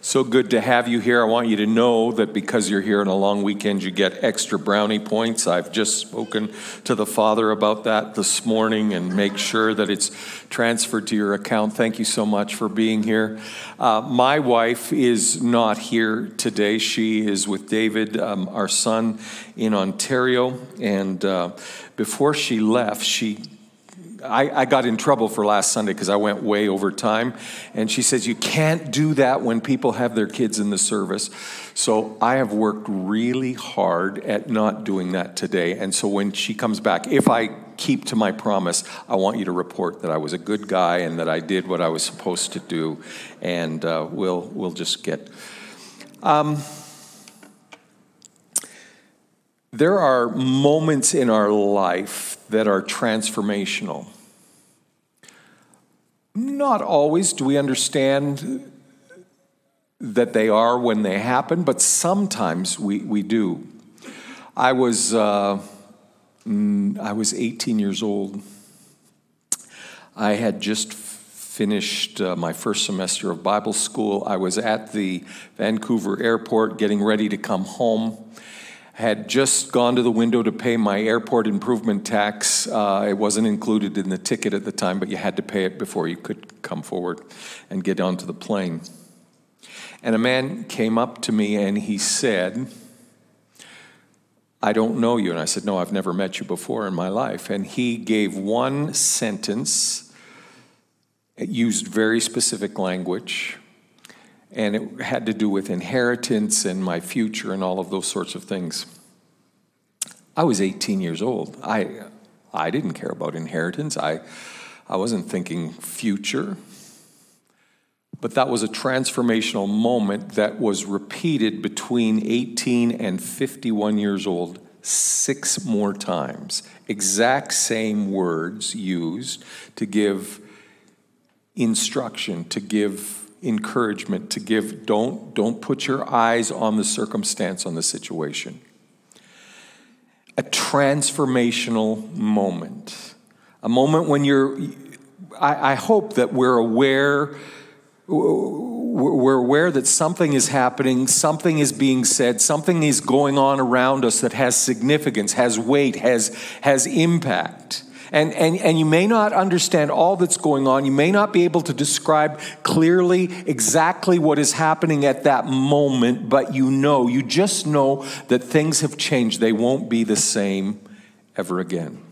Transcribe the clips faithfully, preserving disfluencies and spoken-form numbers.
So good to have you here. I want you to know that because you're here on a long weekend, you get extra brownie points. I've just spoken to the Father about that this morning and make sure that it's transferred to your account. Thank you so much for being here. Uh, my wife is not here today. She is with David, um, our son, in Ontario. And uh, before she left, she I, I got in trouble for last Sunday because I went way over time. And she says, you can't do that when people have their kids in the service. So I have worked really hard at not doing that today. And so when she comes back, if I keep to my promise, I want you to report that I was a good guy and that I did what I was supposed to do. And uh, we'll, we'll just get... Um, there are moments in our life that are transformational. Not always do we understand that they are when they happen, but sometimes we, we do. I was uh, I was eighteen years old. I had just finished uh, my first semester of Bible school. I was at the Vancouver airport getting ready to come home. Had just gone to the window to pay my airport improvement tax. Uh, it wasn't included in the ticket at the time, but you had to pay it before you could come forward and get onto the plane. And a man came up to me and he said, I don't know you. And I said, no, I've never met you before in my life. And he gave one sentence. It used very specific language. And it had to do with inheritance and my future and all of those sorts of things. I was eighteen years old. I I didn't care about inheritance. I, I wasn't thinking future. But that was a transformational moment that was repeated between eighteen and fifty-one years old six more times. Exact same words used to give instruction, to give encouragement, to give, don't, don't put your eyes on the circumstance, on the situation. A transformational moment. A moment when you're, I, I hope that we're aware, we're aware that something is happening, something is being said, something is going on around us that has significance, has weight, has, has impact. And, and, and you may not understand all that's going on. You may not be able to describe clearly exactly what is happening at that moment, but you know, you just know that things have changed. They won't be the same ever again.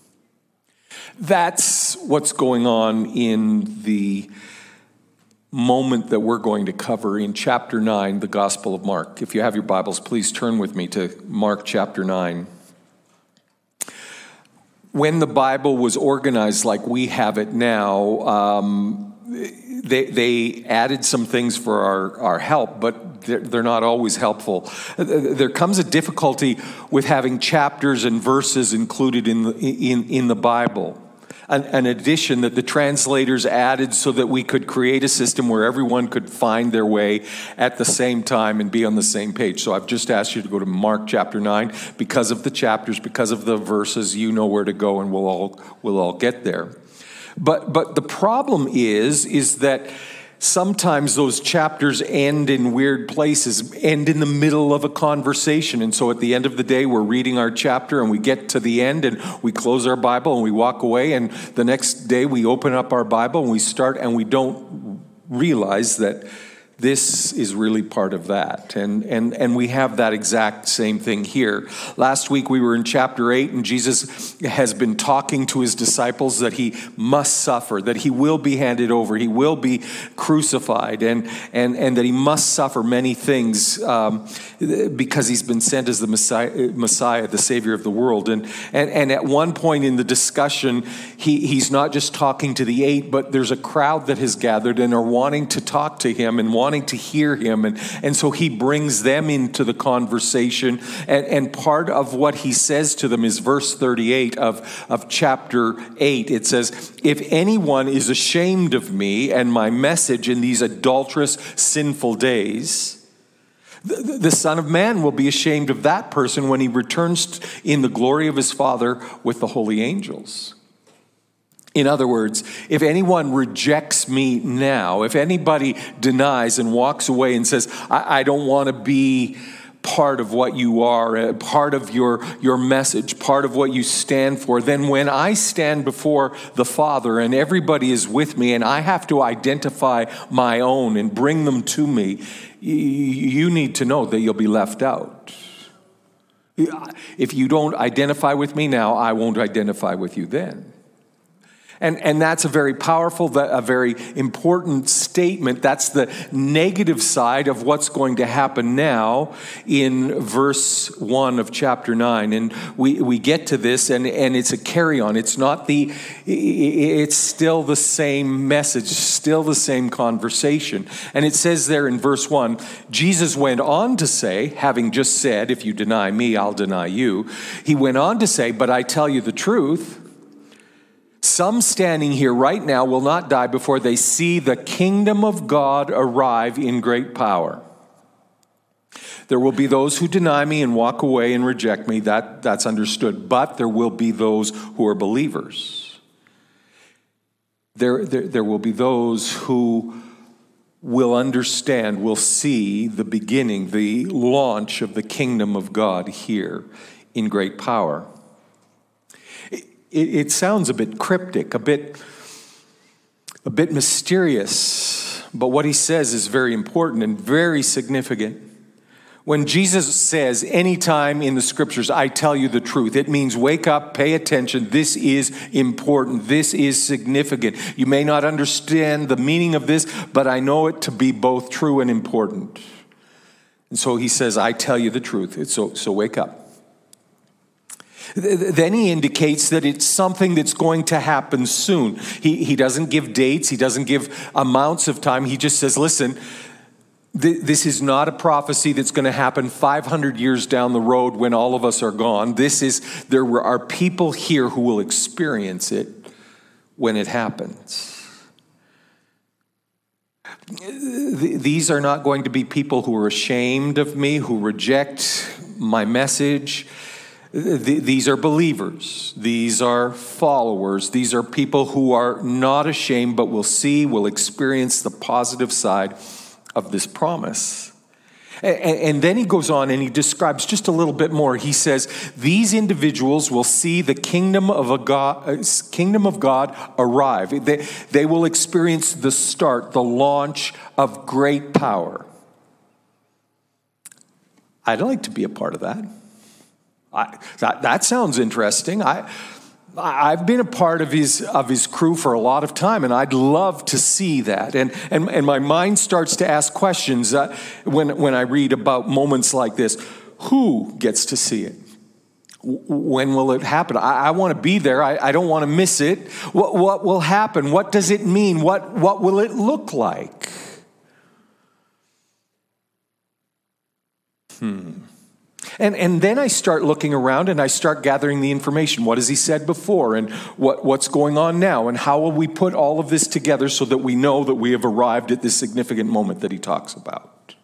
That's what's going on in the moment that we're going to cover in chapter nine, the Gospel of Mark. If you have your Bibles, please turn with me to Mark chapter nine. When the Bible was organized like we have it now, um, they, they added some things for our, our help, but they're, they're not always helpful. There comes a difficulty with having chapters and verses included in the, in, in the Bible. An, an addition that the translators added so that we could create a system where everyone could find their way at the same time and be on the same page. So I've just asked you to go to Mark chapter nine. Because of the chapters, because of the verses, you know where to go, and we'll all we'll all get there. But but the problem is is that sometimes those chapters end in weird places, end in the middle of a conversation. And so at the end of the day, we're reading our chapter and we get to the end and we close our Bible and we walk away. And the next day we open up our Bible and we start and we don't realize that this is really part of that. And, and, and we have that exact same thing here. Last week we were in chapter eight, and Jesus has been talking to his disciples that he must suffer, that he will be handed over, he will be crucified, and, and, and that he must suffer many things um, because he's been sent as the Messiah, Messiah, the Savior of the world. And, and, and at one point in the discussion, he, he's not just talking to the eight, but there's a crowd that has gathered and are wanting to talk to him and wanting to hear him. And, and so he brings them into the conversation. And, and part of what he says to them is verse thirty-eight of, of chapter eight. It says, if anyone is ashamed of me and my message in these adulterous, sinful days, the, the Son of Man will be ashamed of that person when he returns in the glory of his Father with the holy angels. In other words, if anyone rejects me now, if anybody denies and walks away and says, I, I don't want to be part of what you are, part of your, your message, part of what you stand for, then when I stand before the Father and everybody is with me and I have to identify my own and bring them to me, you need to know that you'll be left out. If you don't identify with me now, I won't identify with you then. And, and that's a very powerful, a very important statement. That's the negative side of what's going to happen now in verse one of chapter nine. And we, we get to this, and, and it's a carry-on. It's not the, it's still the same message, still the same conversation. And it says there in verse one, Jesus went on to say, having just said, if you deny me, I'll deny you. He went on to say, but I tell you the truth, some standing here right now will not die before they see the kingdom of God arrive in great power. There will be those who deny me and walk away and reject me. That, that's understood. But there will be those who are believers. There, there, there will be those who will understand, will see the beginning, the launch of the kingdom of God here in great power. It sounds a bit cryptic, a bit, a bit mysterious, but what he says is very important and very significant. When Jesus says anytime in the scriptures, I tell you the truth, it means wake up, pay attention. This is important. This is significant. You may not understand the meaning of this, but I know it to be both true and important. And so he says, I tell you the truth. So, so wake up. Then he indicates that it's something that's going to happen soon. He, he doesn't give dates. He doesn't give amounts of time. He just says, listen, th- this is not a prophecy that's going to happen five hundred years down the road when all of us are gone. This is, there are people here who will experience it when it happens. These are not going to be people who are ashamed of me, who reject my message. These are believers. These are followers. These are people who are not ashamed, but will see, will experience the positive side of this promise. And then he goes on and he describes just a little bit more. He says, these individuals will see the kingdom of a God, kingdom of God arrive. They, they will experience the start, the launch of great power. I'd like to be a part of that. I, that, that sounds interesting. I, I've been a part of his of his crew for a lot of time, and I'd love to see that. And and, and my mind starts to ask questions uh, when when I read about moments like this. Who gets to see it? When will it happen? I, I want to be there. I, I don't want to miss it. What what will happen? What does it mean? What what will it look like? Hmm. And and then I start looking around and I start gathering the information. What has he said before, and what, what's going on now, and how will we put all of this together so that we know that we have arrived at this significant moment that he talks about?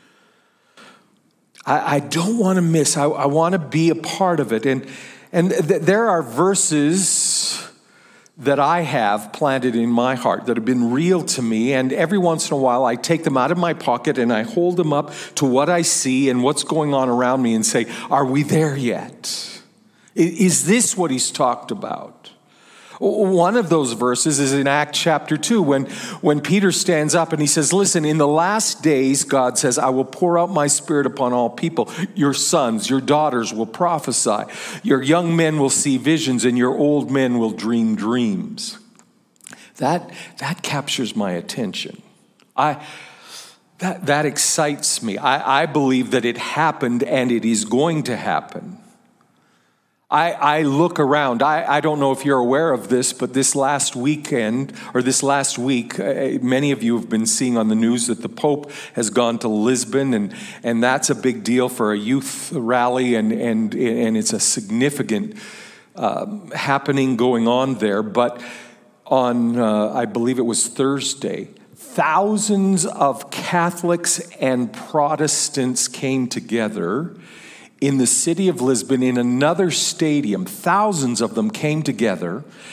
I, I don't want to miss. I, I want to be a part of it. And, and th- there are verses that I have planted in my heart that have been real to me, and every once in a while I take them out of my pocket and I hold them up to what I see and what's going on around me and say, are we there yet? Is this what he's talked about? One of those verses is in Acts chapter two, when, when Peter stands up and he says, listen, in the last days, God says, I will pour out my spirit upon all people. Your sons, your daughters will prophesy. Your young men will see visions, and your old men will dream dreams. That, that captures my attention. I, that, that excites me. I, I believe that it happened and it is going to happen. I, I look around. I, I don't know if you're aware of this, but this last weekend, or this last week, uh, many of you have been seeing on the news that the Pope has gone to Lisbon, and, and that's a big deal for a youth rally, and, and, and it's a significant uh, happening going on there. But on, uh, I believe it was Thursday, thousands of Catholics and Protestants came together in the city of Lisbon, in another stadium. Thousands of them came together.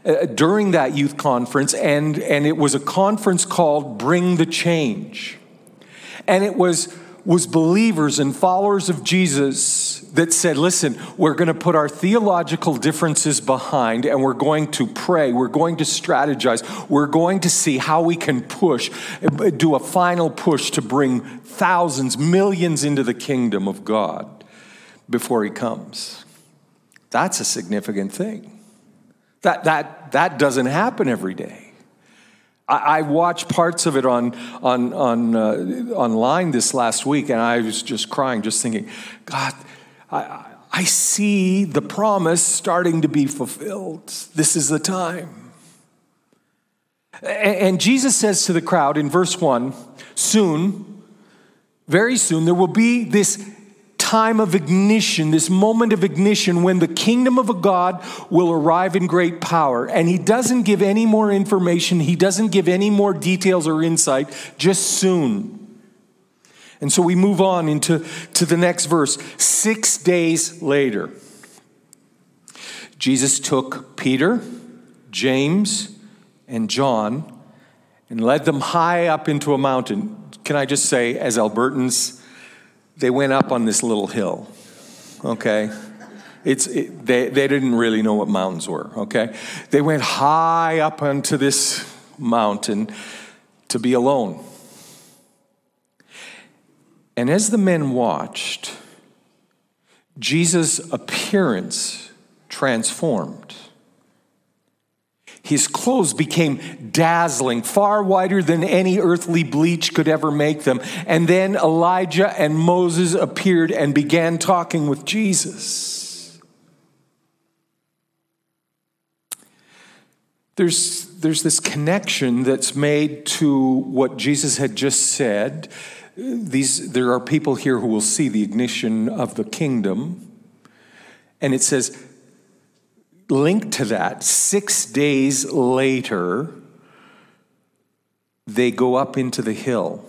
uh, during that youth conference, and, and it was a conference called Bring the Change. And it was, was believers and followers of Jesus that said, listen, we're going to put our theological differences behind, and we're going to pray, we're going to strategize, we're going to see how we can push, do a final push to bring thousands, millions into the kingdom of God before he comes. That's a significant thing. That, that, that doesn't happen every day. I, I watched parts of it on, on, on, uh, online this last week, and I was just crying, just thinking, God, I, I see the promise starting to be fulfilled. This is the time. And Jesus says to the crowd in verse one, soon, very soon, there will be this time of ignition, this moment of ignition when the kingdom of God will arrive in great power. And he doesn't give any more information. He doesn't give any more details or insight, just soon. And so we move on into to the next verse. Six days later, Jesus took Peter, James, and John and led them high up into a mountain. Can I just say, as Albertans, they went up on this little hill, okay? It's it, they, they didn't really know what mountains were, okay? They went high up onto this mountain to be alone. And as the men watched, Jesus' appearance transformed. His clothes became dazzling, far whiter than any earthly bleach could ever make them. And then Elijah and Moses appeared and began talking with Jesus. There's, there's this connection that's made to what Jesus had just said. These, there are people here who will see the ignition of the kingdom. And it says, linked to that, six days later, they go up into the hill.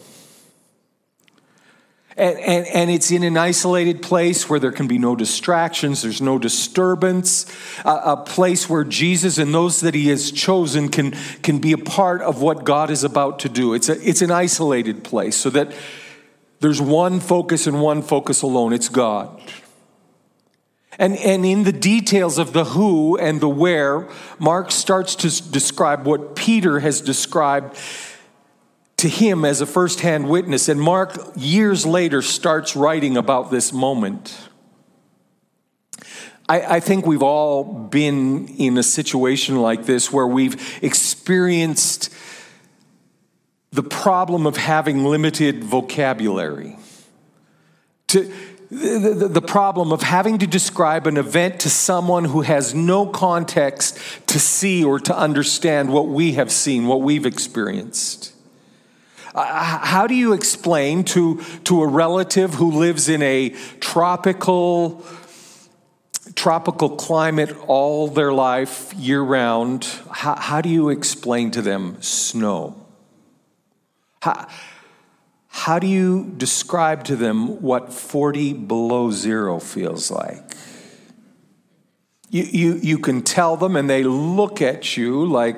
And, and, and it's in an isolated place where there can be no distractions, there's no disturbance, a, a place where Jesus and those that he has chosen can, can be a part of what God is about to do. It's, a, it's an isolated place so that there's one focus and one focus alone. It's God. And, and in the details of the who and the where, Mark starts to describe what Peter has described to him as a first-hand witness. And Mark, years later, starts writing about this moment. I, I think we've all been in a situation like this where we've experienced the problem of having limited vocabulary. To, the, the, the problem of having to describe an event to someone who has no context to see or to understand what we have seen, what we've experienced. Uh, how do you explain to, to a relative who lives in a tropical, tropical climate all their life, year-round, how, how do you explain to them snow? How, how do you describe to them what forty below zero feels like? You, you, you can tell them and they look at you like,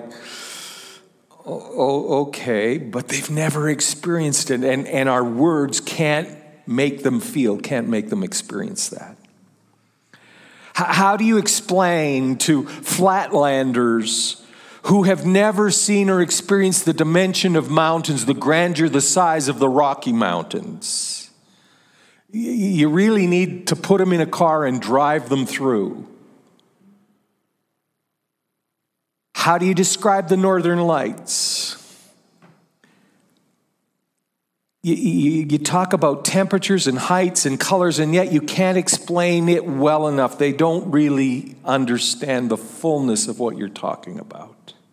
oh, okay, but they've never experienced it. And, and our words can't make them feel, can't make them experience that. How, how do you explain to flatlanders who have never seen or experienced the dimension of mountains, the grandeur, the size of the Rocky Mountains? You really need to put them in a car and drive them through. How do you describe the Northern Lights? You, you, you talk about temperatures and heights and colors, and yet you can't explain it well enough. They don't really understand the fullness of what you're talking about.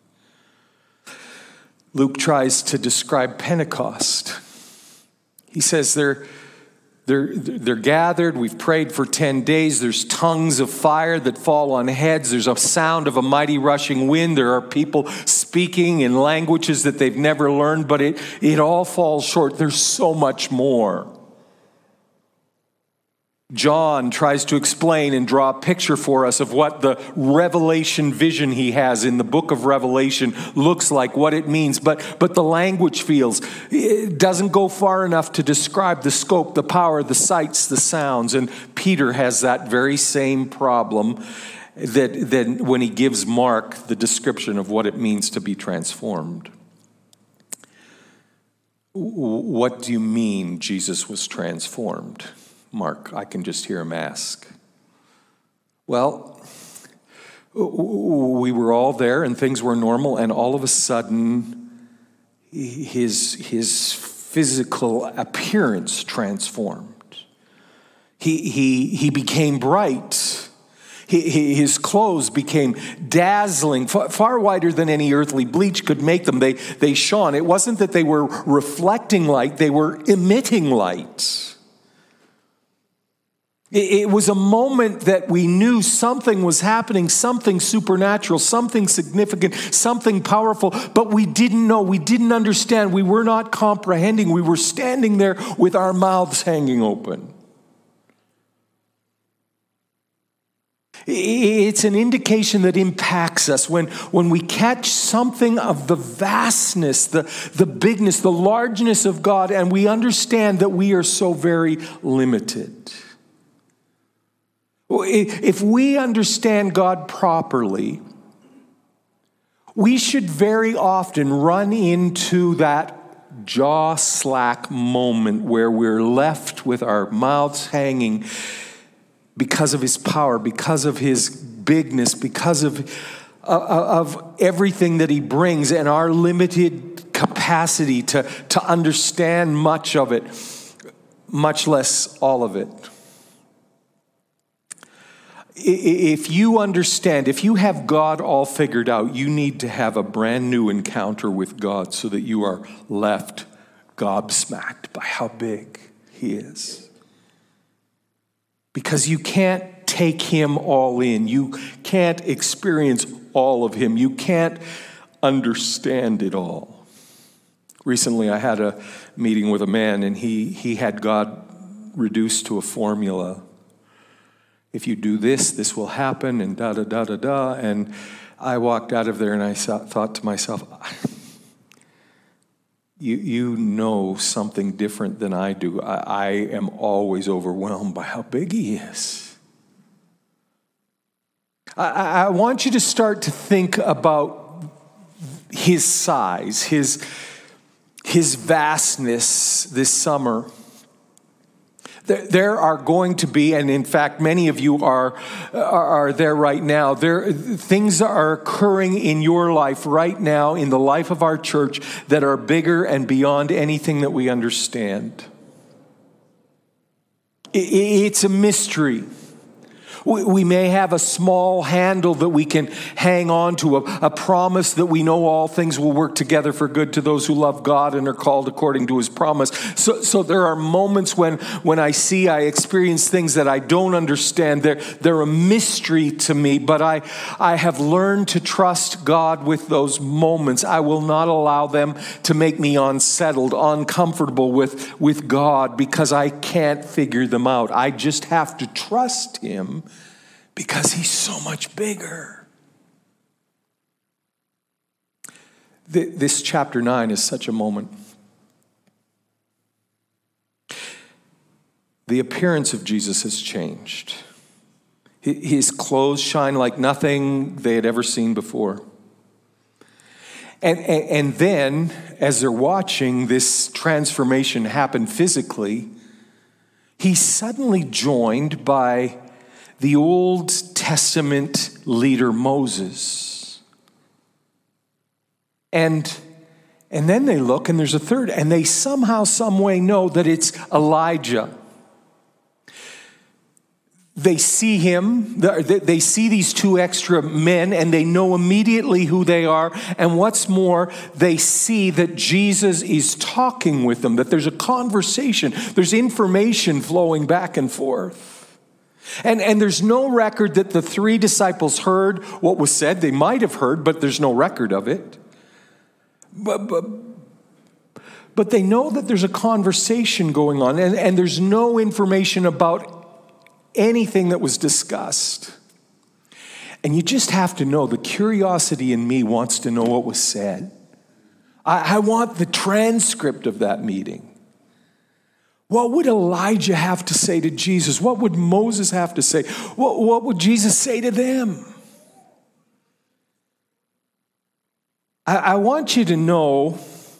Luke tries to describe Pentecost. He says they're, they're, they're gathered. We've prayed for ten days. There's tongues of fire that fall on heads. There's a sound of a mighty rushing wind. There are people speaking in languages that they've never learned, but it, it all falls short. There's so much more. John tries to explain and draw a picture for us of what the revelation vision he has in the book of Revelation looks like, what it means. But, but the language feels, it doesn't go far enough to describe the scope, the power, the sights, the sounds. And Peter has that very same problem that, that when he gives Mark the description of what it means to be transformed. What do you mean Jesus was transformed? Mark, I can just hear him ask. Well, we were all there and things were normal, and all of a sudden, his, his physical appearance transformed. He, he, he became bright. He, he, his clothes became dazzling, far, far whiter than any earthly bleach could make them. They, they shone. It wasn't that they were reflecting light, they were emitting light. It was a moment that we knew something was happening, something supernatural, something significant, something powerful, but we didn't know, we didn't understand, we were not comprehending. We were standing there with our mouths hanging open. It's an indication that impacts us when, when we catch something of the vastness, the, the bigness, the largeness of God, and we understand that we are so very limited. If we understand God properly, we should very often run into that jaw slack moment where we're left with our mouths hanging because of his power, because of his bigness, because of, of everything that he brings and our limited capacity to, to understand much of it, much less all of it. If you understand, if you have God all figured out, you need to have a brand new encounter with God so that you are left gobsmacked by how big he is. Because you can't take him all in. You can't experience all of him. You can't understand it all. Recently, I had a meeting with a man, and he, he had God reduced to a formula. If you do this, this will happen, and da-da-da-da-da. And I walked out of there and I thought to myself, you, you know something different than I do. I, I am always overwhelmed by how big he is. I, I want you to start to think about his size, his, his vastness this summer. There are going to be, and in fact, many of you are, are there right now. There, things are occurring in your life right now, in the life of our church, that are bigger and beyond anything that we understand. It's a mystery. We may have a small handle that we can hang on to, a, a promise that we know all things will work together for good to those who love God and are called according to his promise. So, so there are moments when, when I see, I experience things that I don't understand. They're, they're a mystery to me, but I, I have learned to trust God with those moments. I will not allow them to make me unsettled, uncomfortable with, with God because I can't figure them out. I just have to trust him because he's so much bigger. This chapter nine is such a moment. The appearance of Jesus has changed. His clothes shine like nothing they had ever seen before. And, and, and then, as they're watching this transformation happen physically, he's suddenly joined by the Old Testament leader Moses. And, and then they look, and there's a third, and they somehow, some way know that it's Elijah. They see him, they see these two extra men, and they know immediately who they are. And what's more, they see that Jesus is talking with them, that there's a conversation, there's information flowing back and forth. And, and there's no record that the three disciples heard what was said. They might have heard, but there's no record of it. But, but, but they know that there's a conversation going on, and, and there's no information about anything that was discussed. And you just have to know, the curiosity in me wants to know what was said. I, I want the transcript of that meeting. What would Elijah have to say to Jesus? What would Moses have to say? What, what would Jesus say to them? I, I want you to know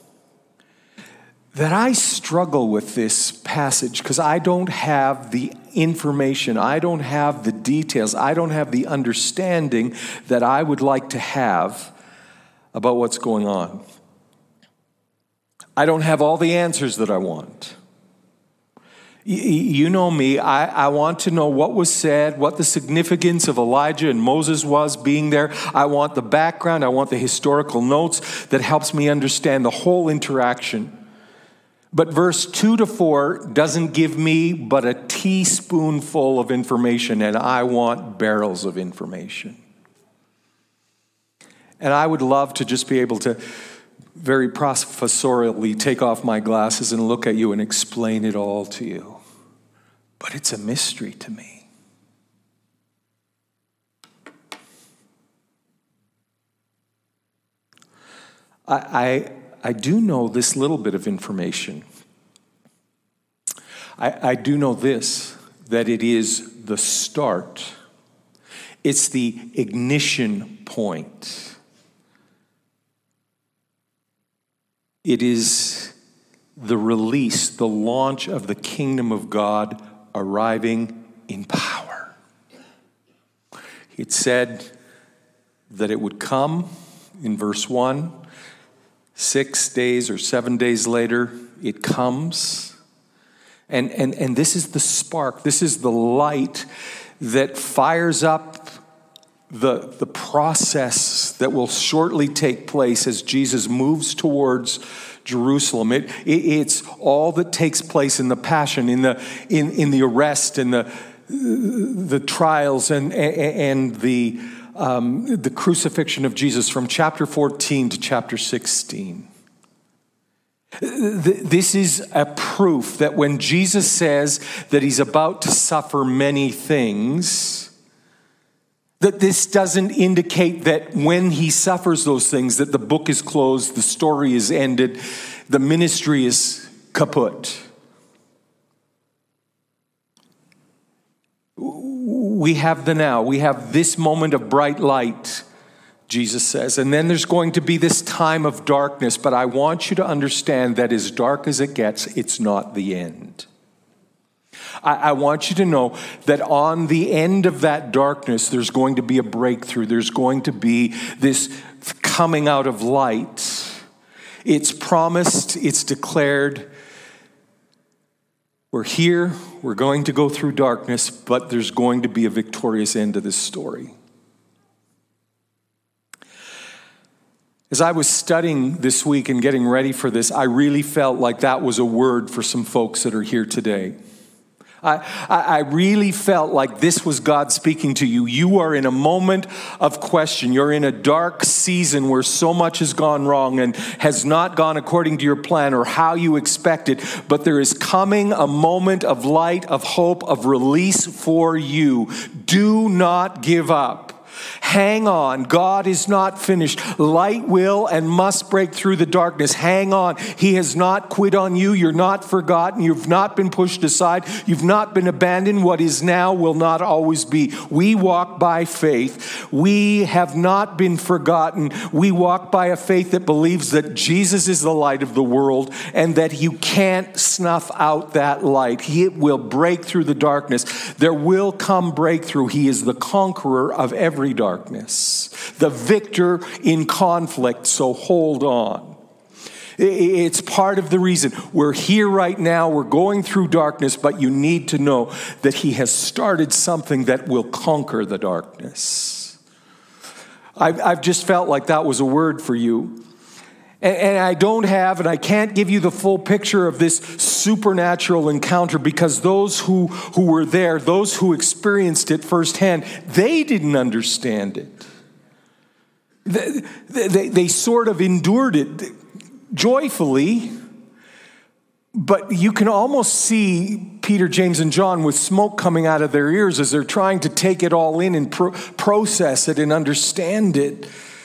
that I struggle with this passage because I don't have the information. I don't have the details. I don't have the understanding that I would like to have about what's going on. I don't have all the answers that I want. You know me, I, I want to know what was said, what the significance of Elijah and Moses was being there. I want the background, I want the historical notes that helps me understand the whole interaction. But verse two to four doesn't give me but a teaspoonful of information, and I want barrels of information. And I would love to just be able to very professorially take off my glasses and look at you and explain it all to you. But it's a mystery to me. I, I, I do know this little bit of information. I, I do know this, that it is the start. It's the ignition point. It is the release, the launch of the kingdom of God arriving in power. It said that it would come in verse one. Six days or seven days later, it comes. And, and, and this is the spark. This is the light that fires up the, the process that will shortly take place as Jesus moves towards Jerusalem. It, it, it's all that takes place in the passion, in the in, in the arrest, in the the trials, and and the um, the crucifixion of Jesus from chapter fourteen to chapter sixteen. This is a proof that when Jesus says that he's about to suffer many things, that this doesn't indicate that when he suffers those things, that the book is closed, the story is ended, the ministry is kaput. We have the now. We have this moment of bright light, Jesus says. And then there's going to be this time of darkness. But I want you to understand that as dark as it gets, it's not the end. I, I want you to know that on the end of that darkness, there's going to be a breakthrough. There's going to be this coming out of light. It's promised, it's declared. We're here, we're going to go through darkness, but there's going to be a victorious end to this story. As I was studying this week and getting ready for this, I really felt like that was a word for some folks that are here today. I, I really felt like this was God speaking to you. You are in a moment of question. You're in a dark season where so much has gone wrong and has not gone according to your plan or how you expected. But there is coming a moment of light, of hope, of release for you. Do not give up. Hang on. God is not finished. Light will and must break through the darkness. Hang on. He has not quit on you. You're not forgotten. You've not been pushed aside. You've not been abandoned. What is now will not always be. We walk by faith. We have not been forgotten. We walk by a faith that believes that Jesus is the light of the world and that you can't snuff out that light. He will break through the darkness. There will come breakthrough. He is the conqueror of every darkness, the victor in conflict, so hold on. It's part of the reason we're here right now. We're going through darkness, but you need to know that he has started something that will conquer the darkness. I've, I've just felt like that was a word for you. And, and I don't have, and I can't give you the full picture of this supernatural encounter because those who, who were there, those who experienced it firsthand, they didn't understand it. They, they, they sort of endured it joyfully, but you can almost see Peter, James, and John with smoke coming out of their ears as they're trying to take it all in and pro- process it and understand it.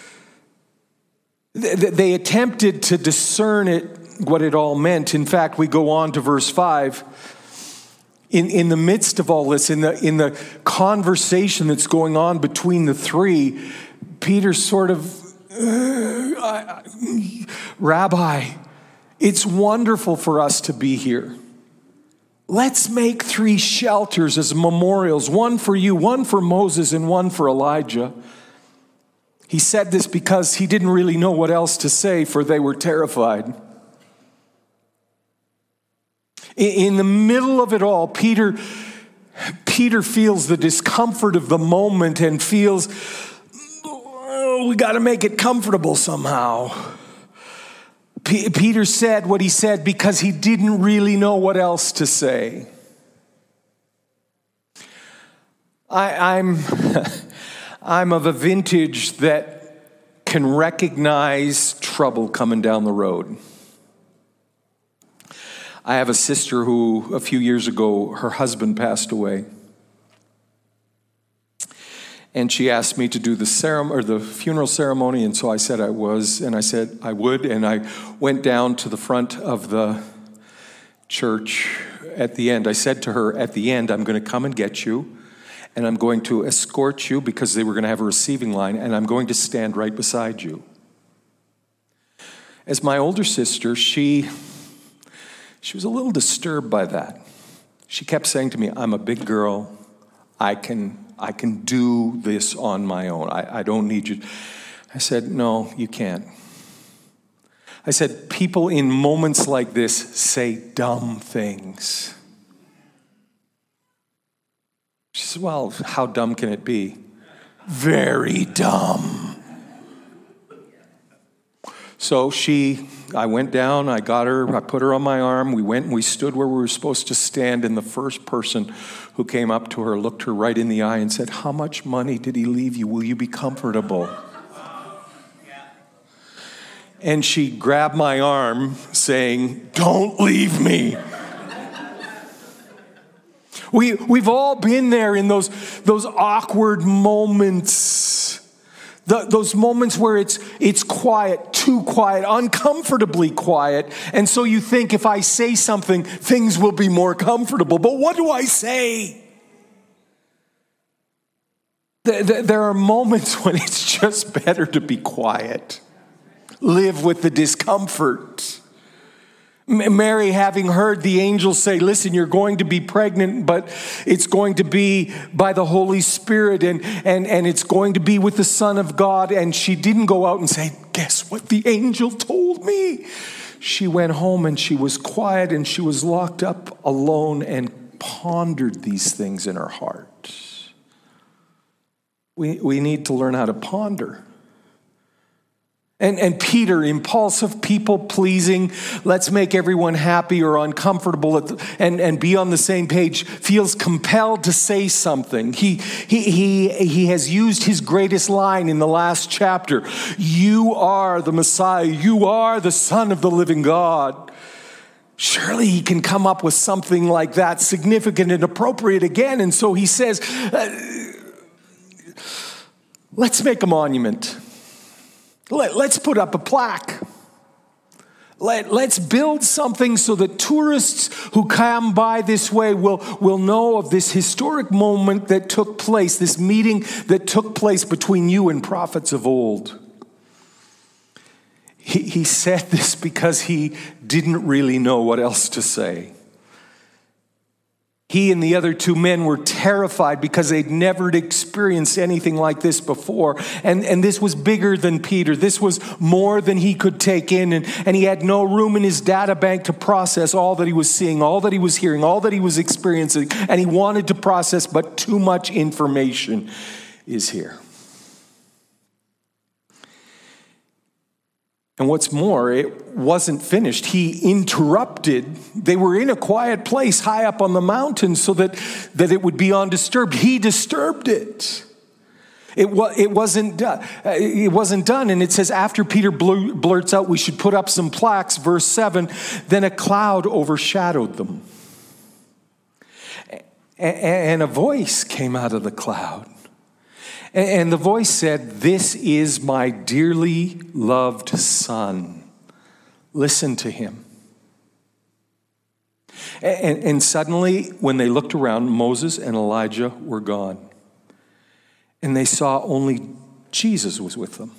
They attempted to discern it, what it all meant. In fact, we go on to verse five. In, in the midst of all this, in the, in the conversation that's going on between the three, Peter sort of, uh, Rabbi, it's wonderful for us to be here. Let's make three shelters as memorials, one for you, one for Moses, and one for Elijah. He said this because he didn't really know what else to say, for they were terrified. In the middle of it all, Peter, Peter feels the discomfort of the moment and feels, oh, we got to make it comfortable somehow. P- Peter said what he said because he didn't really know what else to say. I, I'm, I'm of a vintage that can recognize trouble coming down the road. I have a sister who, a few years ago, her husband passed away. And she asked me to do the cerem- or the funeral ceremony, and so I said I was, and I said I would, and I went down to the front of the church at the end. I said to her, at the end, I'm going to come and get you, and I'm going to escort you, because they were going to have a receiving line, and I'm going to stand right beside you. As my older sister, she... She was a little disturbed by that. She kept saying to me, I'm a big girl. I can I can do this on my own. I, I don't need you. I said, no, you can't. I said, people in moments like this say dumb things. She said, well, how dumb can it be? Very dumb. So she, I went down, I got her, I put her on my arm, we went and we stood where we were supposed to stand, and the first person who came up to her looked her right in the eye and said, how much money did he leave you? Will you be comfortable? And she grabbed my arm saying, don't leave me. We, we've all been there in those, those awkward moments. The, those moments where it's it's quiet, too quiet, uncomfortably quiet. And so you think, if I say something, things will be more comfortable. But what do I say? The, the, there are moments when it's just better to be quiet. Live with the discomfort. Mary, having heard the angel say, listen, you're going to be pregnant, but it's going to be by the Holy Spirit, and, and, and it's going to be with the Son of God. And she didn't go out and say, guess what the angel told me? She went home and she was quiet and she was locked up alone and pondered these things in her heart. We, we need to learn how to ponder. And, and Peter, impulsive, people-pleasing, let's make everyone happy or uncomfortable at the, and, and be on the same page, feels compelled to say something. He, he, he, he has used his greatest line in the last chapter. You are the Messiah. You are the Son of the living God. Surely he can come up with something like that, significant and appropriate again. And so he says, uh, let's make a monument. Let, let's put up a plaque. Let, let's build something so that tourists who come by this way will, will know of this historic moment that took place, this meeting that took place between you and prophets of old. He, he said this because he didn't really know what else to say. He and the other two men were terrified because they'd never experienced anything like this before. And, and this was bigger than Peter. This was more than he could take in. And, and he had no room in his data bank to process all that he was seeing, all that he was hearing, all that he was experiencing. And he wanted to process, but too much information is here. And what's more, it wasn't finished. He interrupted. They were in a quiet place high up on the mountain so that, that it would be undisturbed. He disturbed it. It, wa- it, wasn't, done. it wasn't done. And it says, after Peter blur- blurts out, we should put up some plaques, verse seven, then a cloud overshadowed them. And a voice came out of the cloud. And the voice said, "This is my dearly loved son. Listen to him." And, and suddenly, when they looked around, Moses and Elijah were gone. And they saw only Jesus was with them.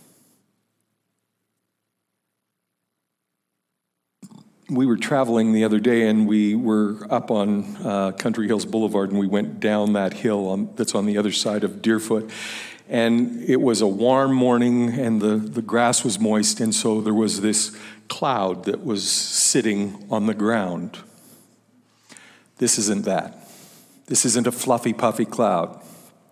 We were traveling the other day, and we were up on uh, Country Hills Boulevard, and we went down that hill on, that's on the other side of Deerfoot. And it was a warm morning, and the, the grass was moist, and so there was this cloud that was sitting on the ground. This isn't that. This isn't a fluffy, puffy cloud.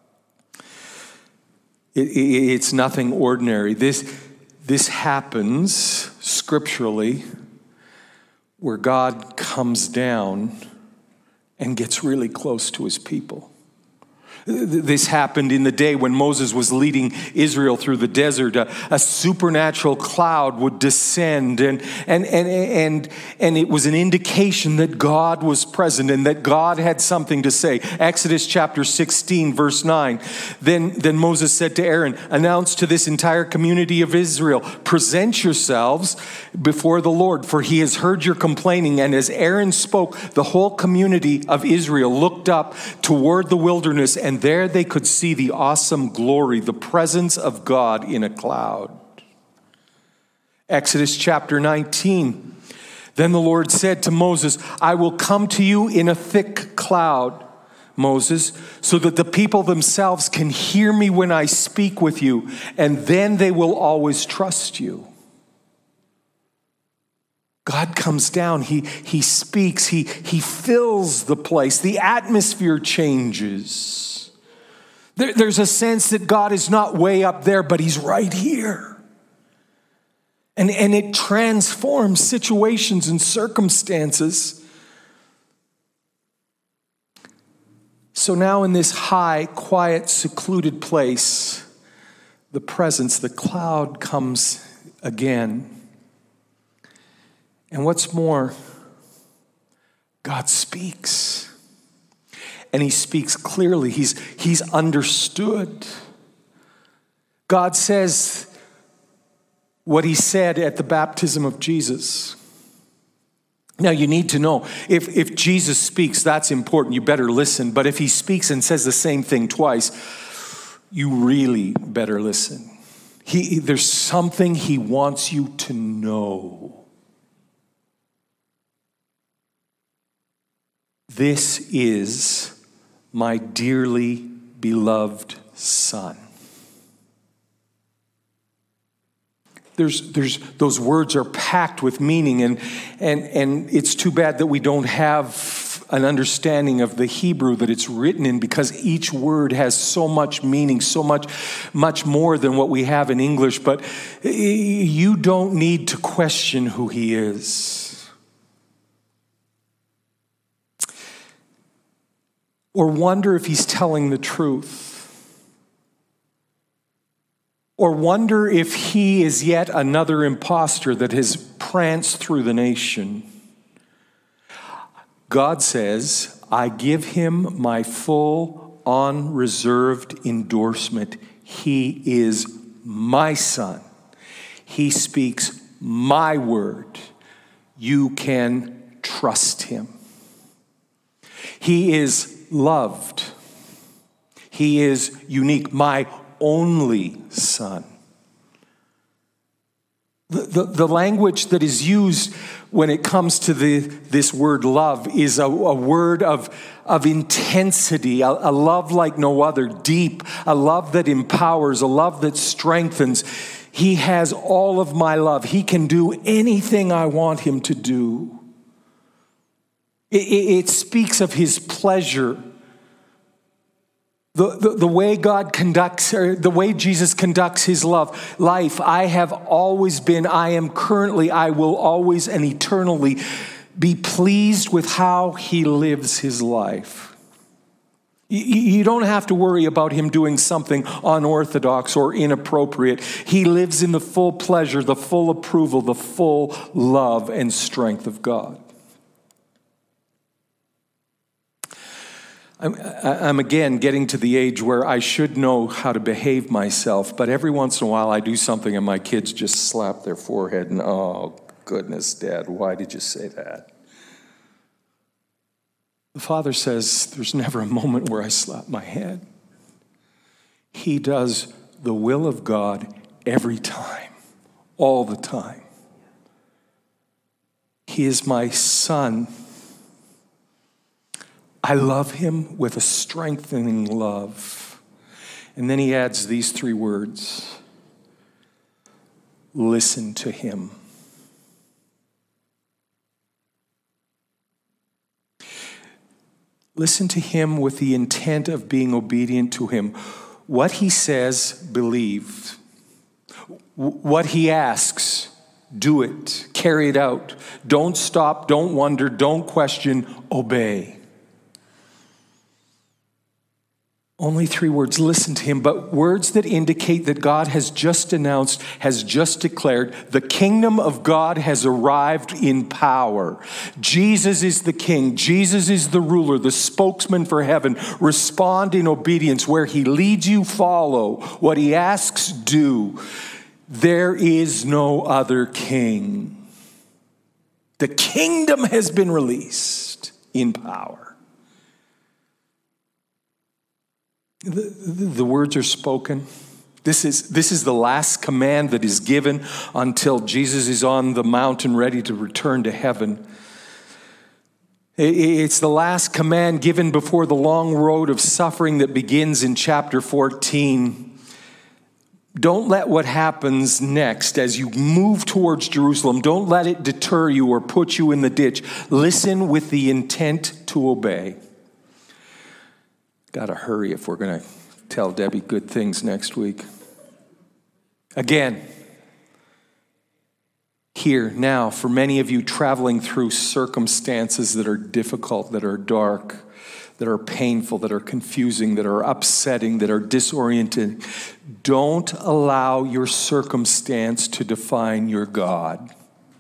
It, it, it's nothing ordinary. This, this happens scripturally where God comes down and gets really close to his people. This happened in the day when Moses was leading Israel through the desert. A, a supernatural cloud would descend, and, and, and, and, and it was an indication that God was present and that God had something to say. Exodus chapter sixteen, verse nine. Then, then Moses said to Aaron, "Announce to this entire community of Israel, present yourselves before the Lord, for he has heard your complaining." And as Aaron spoke, the whole community of Israel looked up toward the wilderness, and there they could see the awesome glory, the presence of God in a cloud. Exodus chapter nineteen. Then the Lord said to Moses, "I will come to you in a thick cloud, Moses, so that the people themselves can hear me when I speak with you, and then they will always trust you." God comes down, he, he speaks, he, he fills the place, the atmosphere changes. There, there's a sense that God is not way up there, but he's right here. And, and it transforms situations and circumstances. So now in this high, quiet, secluded place, the presence, the cloud comes again. And what's more, God speaks. And he speaks clearly. He's, he's understood. God says what he said at the baptism of Jesus. Now you need to know, if, if Jesus speaks, that's important. You better listen. But if he speaks and says the same thing twice, you really better listen. He, there's something he wants you to know. This is my dearly beloved son. There's, there's, those words are packed with meaning, and, and, and it's too bad that we don't have an understanding of the Hebrew that it's written in, because each word has so much meaning, so much, much more than what we have in English. But you don't need to question who he is. Or wonder if he's telling the truth. Or wonder if he is yet another imposter that has pranced through the nation. God says, "I give him my full, unreserved endorsement. He is my son. He speaks my word. You can trust him. He is loved. He is unique, my only son." The, the, the language that is used when it comes to the, this word love is a, a word of, of intensity, a, a love like no other, deep, a love that empowers, a love that strengthens. He has all of my love. He can do anything I want him to do. It, it, it speaks of his pleasure. The, the, the way God conducts, or the way Jesus conducts his love, life, I have always been, I am currently, I will always and eternally be pleased with how he lives his life. You, you don't have to worry about him doing something unorthodox or inappropriate. He lives in the full pleasure, the full approval, the full love and strength of God. I'm, I'm again getting to the age where I should know how to behave myself, but every once in a while I do something and my kids just slap their forehead and, oh, goodness, Dad, why did you say that? The Father says, there's never a moment where I slap my head. He does the will of God every time, all the time. He is my son. I love him with a strengthening love. And then he adds these three words. Listen to him. Listen to him with the intent of being obedient to him. What he says, believe. What he asks, do it. Carry it out. Don't stop, don't wonder, don't question, obey. Only three words, listen to him, but words that indicate that God has just announced, has just declared, the kingdom of God has arrived in power. Jesus is the king. Jesus is the ruler, the spokesman for heaven. Respond in obedience. Where he leads you, follow. What he asks, do. There is no other king. The kingdom has been released in power. The, the, the words are spoken. This is, this is the last command that is given until Jesus is on the mountain ready to return to heaven. It, it's the last command given before the long road of suffering that begins in chapter fourteen. Don't let what happens next as you move towards Jerusalem, don't let it deter you or put you in the ditch. Listen with the intent to obey. Got to hurry if we're going to tell Debbie good things next week. Again, here, now, for many of you traveling through circumstances that are difficult, that are dark, that are painful, that are confusing, that are upsetting, that are disoriented, don't allow your circumstance to define your God.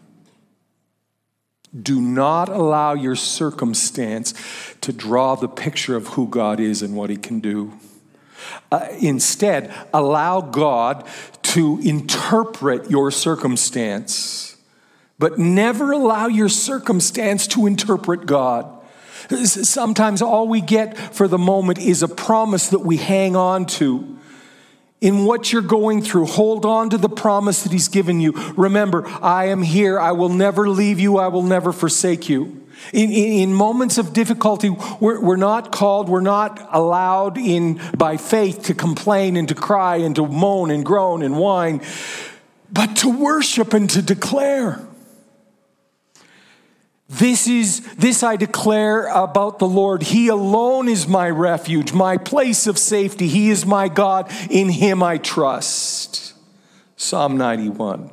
Do not allow your circumstance to draw the picture of who God is and what he can do. Uh, instead, allow God to interpret your circumstance, but never allow your circumstance to interpret God. Sometimes all we get for the moment is a promise that we hang on to. In what you're going through, hold on to the promise that he's given you. Remember, I am here. I will never leave you. I will never forsake you. In, in, in moments of difficulty, we're, we're not called, we're not allowed in by faith to complain and to cry and to moan and groan and whine, but to worship and to declare. This is, this I declare about the Lord. He alone is my refuge, my place of safety. He is my God. In him I trust. Psalm ninety-one.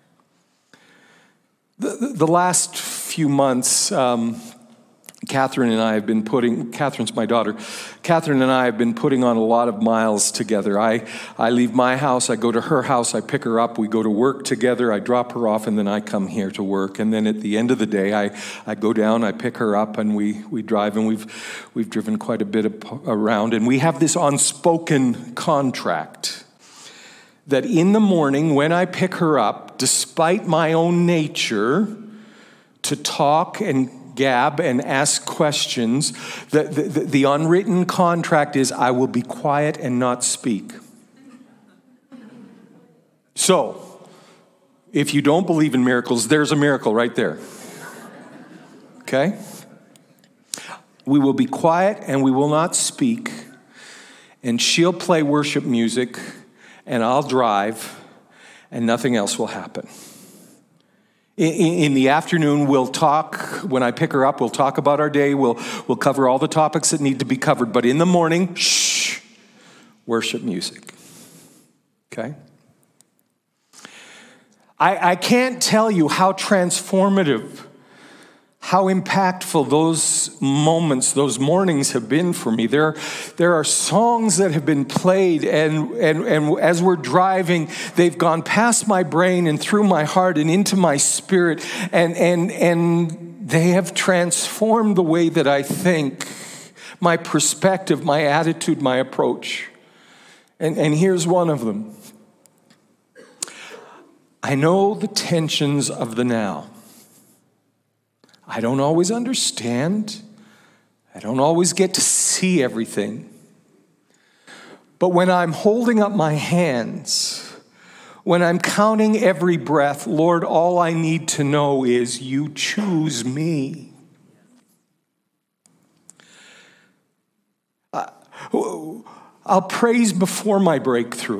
The, the, the last few months, um, Catherine and I have been putting, Catherine's my daughter, Catherine and I have been putting on a lot of miles together. I, I leave my house, I go to her house, I pick her up, we go to work together, I drop her off, and then I come here to work. And then at the end of the day, I, I go down, I pick her up, and we, we drive, and we've, we've driven quite a bit of, around. And we have this unspoken contract that in the morning when I pick her up, despite my own nature to talk and gab and ask questions, the, the, the unwritten contract is I will be quiet and not speak. So, if you don't believe in miracles, there's a miracle right there. Okay? We will be quiet and we will not speak, and she'll play worship music and I'll drive and nothing else will happen. In the afternoon, we'll talk. When I pick her up, we'll talk about our day. We'll, we'll cover all the topics that need to be covered. But in the morning, shh, worship music. Okay? I, I can't tell you how transformative, how impactful those moments, those mornings have been for me. There, there are songs that have been played, and, and, and as we're driving, they've gone past my brain and through my heart and into my spirit, and, and, and they have transformed the way that I think. my perspective, my attitude, my approach. And, and here's one of them. I know the tensions of the now. I don't always understand. I don't always get to see everything. But when I'm holding up my hands, when I'm counting every breath, Lord, all I need to know is you choose me. I'll praise before my breakthrough,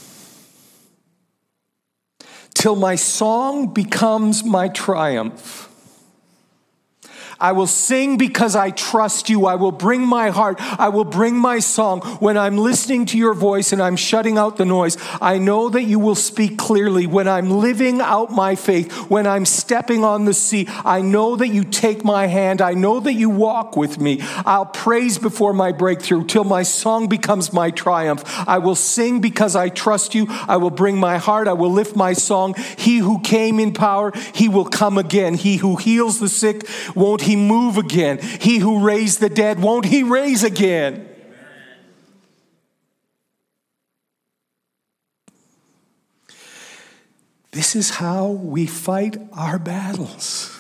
till my song becomes my triumph. I will sing because I trust you. I will bring my heart. I will bring my song. When I'm listening to your voice and I'm shutting out the noise, I know that you will speak clearly. When I'm living out my faith, when I'm stepping on the sea, I know that you take my hand. I know that you walk with me. I'll praise before my breakthrough till my song becomes my triumph. I will sing because I trust you. I will bring my heart. I will lift my song. He who came in power, he will come again. He who heals the sick, won't he move again? He who raised the dead, won't he raise again? This is how we fight our battles.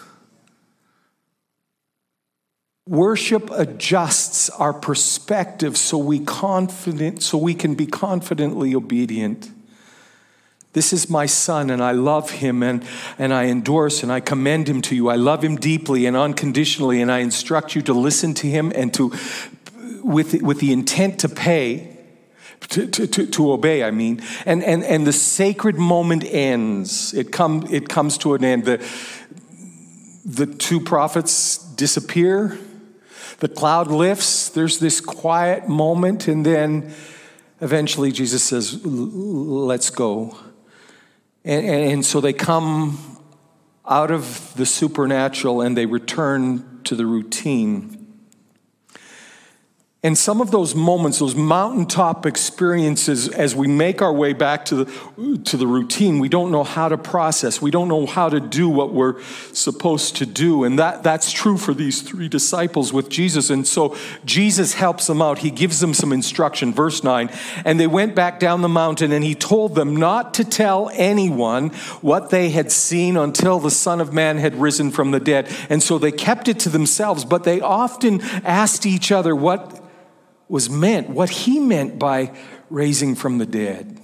Worship adjusts our perspective so we confident, so we can be confidently obedient. This is my son, and I love him, and, and I endorse and I commend him to you. I love him deeply and unconditionally, and I instruct you to listen to him and to, with, with the intent to pay, to, to, to, to obey, I mean. And, and, and the sacred moment ends. It, come, it comes to an end. The, the two prophets disappear. The cloud lifts. There's this quiet moment, and then eventually Jesus says, let's go. And, and so they come out of the supernatural and they return to the routine. And some of those moments, those mountaintop experiences, as we make our way back to the, to the routine, we don't know how to process. We don't know how to do what we're supposed to do. And that, that's true for these three disciples with Jesus. And so Jesus helps them out. He gives them some instruction. Verse nine, and they went back down the mountain, and he told them not to tell anyone what they had seen until the Son of Man had risen from the dead. And so they kept it to themselves, but they often asked each other what was meant, what he meant by raising from the dead.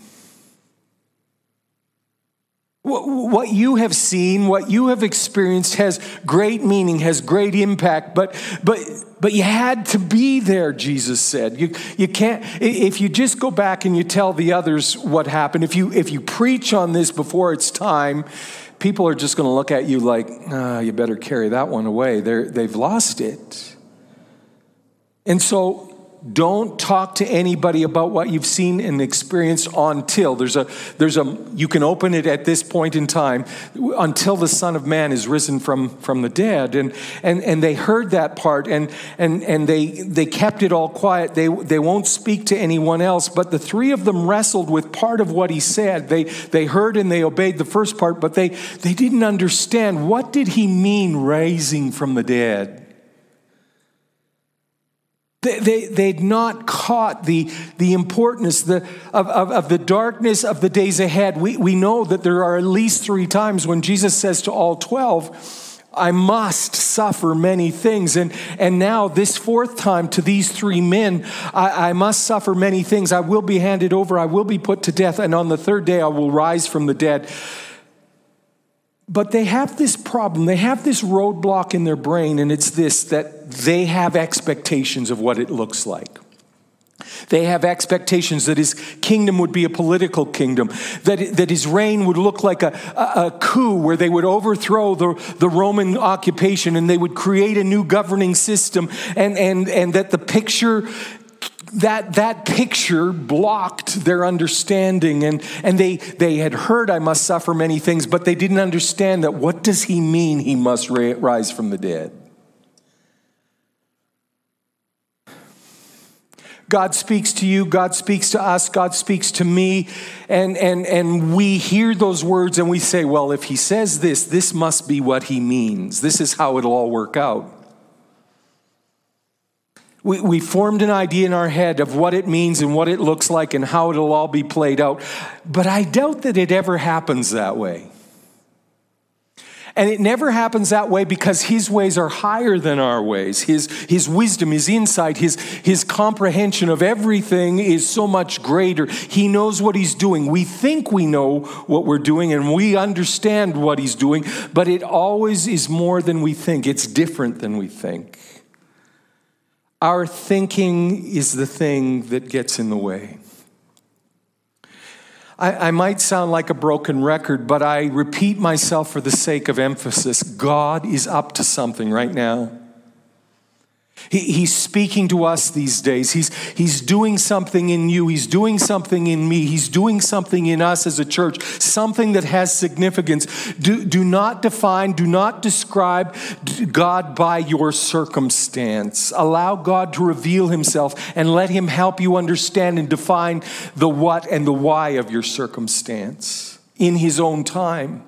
What you have seen, what you have experienced has great meaning, has great impact, but but but you had to be there, Jesus said. You you can't, if you just go back and you tell the others what happened, if you if you preach on this before it's time, people are just going to look at you like, ah, you better carry that one away. They're, they've lost it. And so don't talk to anybody about what you've seen and experienced until there's a there's a you can open it at this point in time, until the Son of Man is risen from from the dead. And and and they heard that part, and and and they they kept it all quiet. They they won't speak to anyone else. But the three of them wrestled with part of what he said. They they heard and they obeyed the first part, but they they didn't understand, what did he mean raising from the dead? They, they, they'd not caught the, the importance the, of, of, of the darkness of the days ahead. We, we know that there are at least three times when Jesus says to all twelve, I must suffer many things. And, and now this fourth time to these three men, I, I must suffer many things. I will be handed over. I will be put to death. And on the third day, I will rise from the dead. But they have this problem. They have this roadblock in their brain, and it's this, that they have expectations of what it looks like. They have expectations that his kingdom would be a political kingdom, that, that his reign would look like a, a, a coup where they would overthrow the, the Roman occupation and they would create a new governing system, and, and, and that the picture... That that picture blocked their understanding, and, and they, they had heard, I must suffer many things, but they didn't understand that, what does he mean he must ra- rise from the dead? God speaks to you, God speaks to us, God speaks to me, and, and, and we hear those words and we say, well, if he says this, this must be what he means. This is how it'll all work out. We, we formed an idea in our head of what it means and what it looks like and how it'll all be played out. But I doubt that it ever happens that way. And it never happens that way because his ways are higher than our ways. His, his wisdom, his insight, his, his comprehension of everything is so much greater. He knows what he's doing. We think we know what we're doing and we understand what he's doing, but it always is more than we think. It's different than we think. Our thinking is the thing that gets in the way. I, I might sound like a broken record, but I repeat myself for the sake of emphasis. God is up to something right now. He, he's speaking to us these days. He's, he's doing something in you. He's doing something in me. He's doing something in us as a church, something that has significance. Do, do not define, do not describe God by your circumstance. Allow God to reveal himself and let him help you understand and define the what and the why of your circumstance in his own time.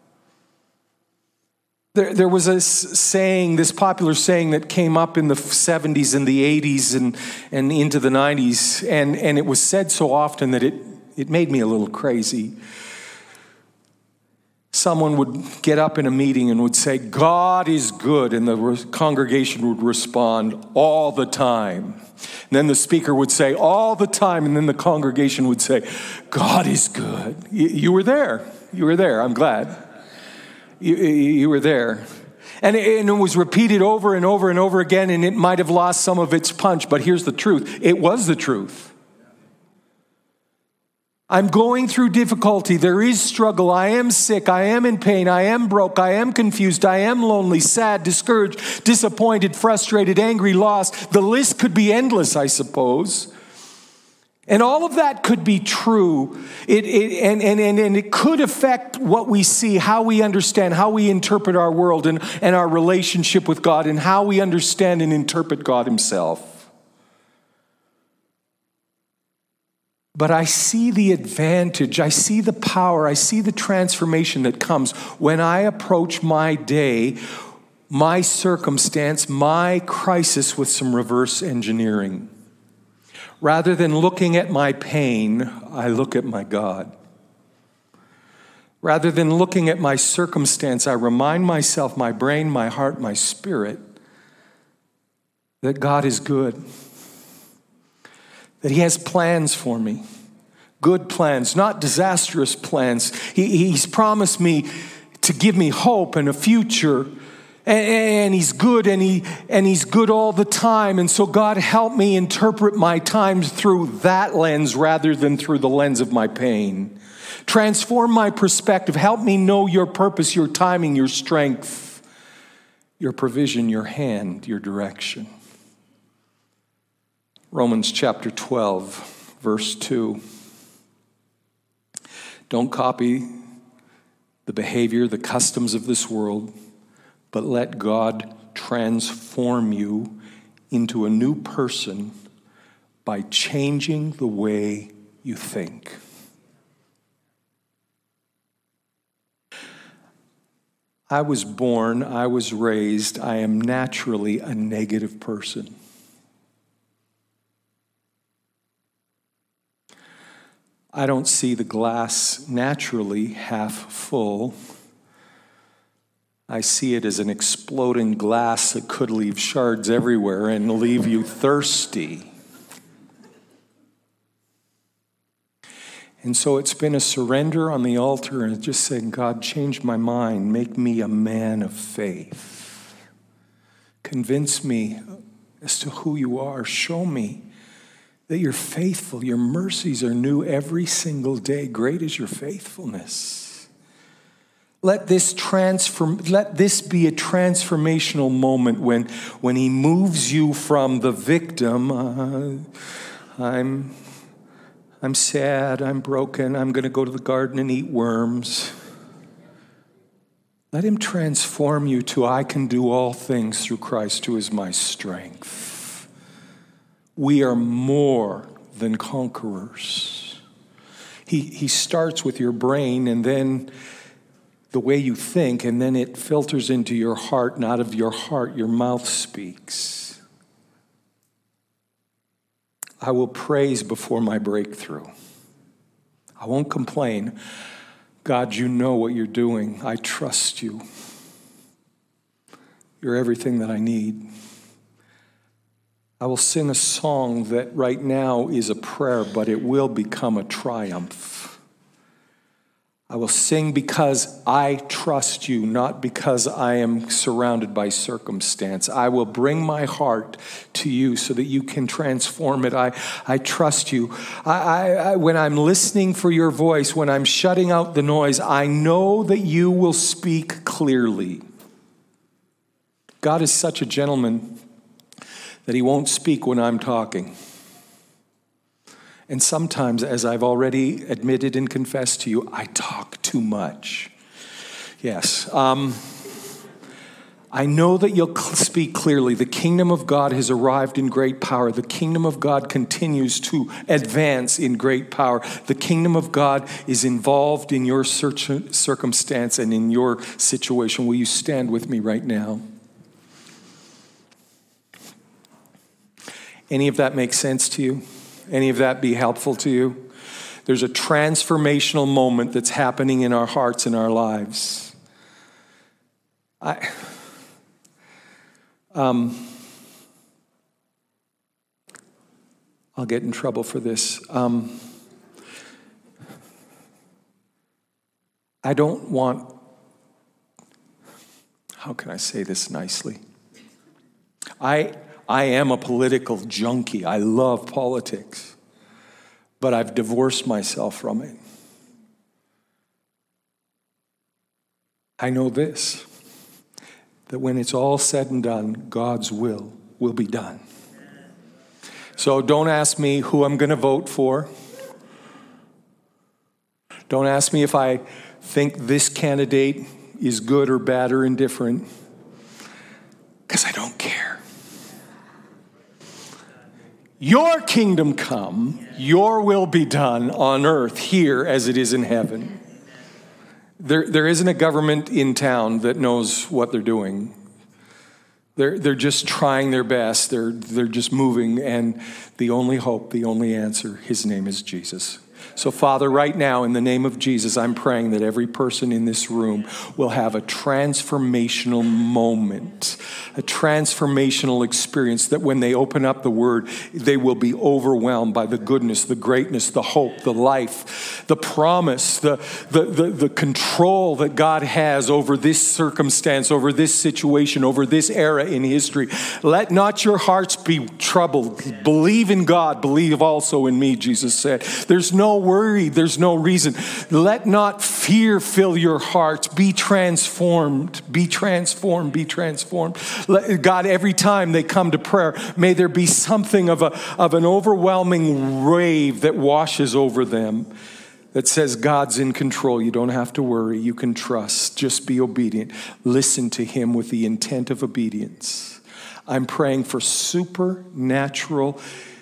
There, there was a saying, this popular saying that came up in the seventies and the eighties and, and into the nineties, and, and it was said so often that it, it made me a little crazy. Someone would get up in a meeting and would say, God is good, and the re- congregation would respond, all the time. And then the speaker would say, all the time, and then the congregation would say, God is good. You, you were there. You were there. I'm glad. You, you were there. And it, and it was repeated over and over and over again, and it might have lost some of its punch, but here's the truth. It was the truth. I'm going through difficulty. There is struggle. I am sick. I am in pain. I am broke. I am confused. I am lonely, sad, discouraged, disappointed, frustrated, angry, lost. The list could be endless, I suppose. And all of that could be true. It, it, and, and, and, and it could affect what we see, how we understand, how we interpret our world and, and our relationship with God, and how we understand and interpret God himself. But I see the advantage, I see the power, I see the transformation that comes when I approach my day, my circumstance, my crisis with some reverse engineering. Rather than looking at my pain, I look at my God. Rather than looking at my circumstance, I remind myself, my brain, my heart, my spirit, that God is good. That he has plans for me. Good plans, not disastrous plans. He, he's promised me to give me hope and a future. And he's good, and he and he's good all the time. And so God, help me interpret my times through that lens rather than through the lens of my pain. Transform my perspective. Help me know your purpose, your timing, your strength, your provision, your hand, your direction. Romans chapter twelve, verse two. Don't copy the behavior, the customs of this world, but let God transform you into a new person by changing the way you think. I was born, I was raised, I am naturally a negative person. I don't see the glass naturally half full. I see it as an exploding glass that could leave shards everywhere and leave you thirsty. And so it's been a surrender on the altar and just saying, God, change my mind. Make me a man of faith. Convince me as to who you are. Show me that you're faithful. Your mercies are new every single day. Great is your faithfulness. Let this transform, let this be a transformational moment when, when he moves you from the victim, uh, I'm, I'm sad, I'm broken, I'm going to go to the garden and eat worms. Let him transform you to, I can do all things through Christ who is my strength. We are more than conquerors. He, he starts with your brain and then the way you think, and then it filters into your heart, and out of your heart, your mouth speaks. I will praise before my breakthrough. I won't complain. God, you know what you're doing. I trust you. You're everything that I need. I will sing a song that right now is a prayer, but it will become a triumph. I will sing because I trust you, not because I am surrounded by circumstance. I will bring my heart to you so that you can transform it. I, I trust you. I, I, I, when I'm listening for your voice, when I'm shutting out the noise, I know that you will speak clearly. God is such a gentleman that he won't speak when I'm talking. And sometimes, as I've already admitted and confessed to you, I talk too much. Yes. Um, I know that you'll speak clearly. The kingdom of God has arrived in great power. The kingdom of God continues to advance in great power. The kingdom of God is involved in your circumstance and in your situation. Will you stand with me right now? Any of that make sense to you? Any of that be helpful to you? There's a transformational moment that's happening in our hearts and our lives. I, um, I'll get in trouble for this. Um, I don't want, how can I say this nicely? I I am a political junkie. I love politics, but I've divorced myself from it. I know this, that when it's all said and done, God's will will be done. So don't ask me who I'm going to vote for. Don't ask me if I think this candidate is good or bad or indifferent, because I don't care. Your kingdom come, your will be done on earth here as it is in heaven. There, there isn't a government in town that knows what they're doing. They're, they're just trying their best. They're, they're just moving. And the only hope, the only answer, his name is Jesus. So, Father, right now, in the name of Jesus, I'm praying that every person in this room will have a transformational moment, a transformational experience, that when they open up the Word, they will be overwhelmed by the goodness, the greatness, the hope, the life, the promise, the, the, the, the control that God has over this circumstance, over this situation, over this era in history. Let not your hearts be troubled. Believe in God. Believe also in me, Jesus said. There's no worry. There's no reason. Let not fear fill your hearts. Be transformed. Be transformed. Be transformed. Let, God, every time they come to prayer, may there be something of a of an overwhelming wave that washes over them, that says God's in control. You don't have to worry. You can trust. Just be obedient. Listen to him with the intent of obedience. I'm praying for supernatural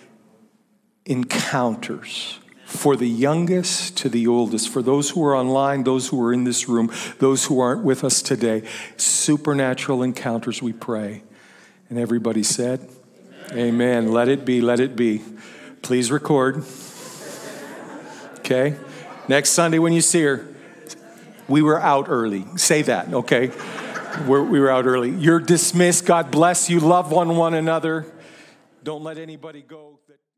encounters for the youngest to the oldest, for those who are online, those who are in this room, those who aren't with us today. Supernatural encounters, we pray. And everybody said, amen. Amen. Let it be, let it be. Please record. Okay? Next Sunday when you see her, we were out early. Say that, okay? We're, we were out early. You're dismissed. God bless you. Love one one another. Don't let anybody go. That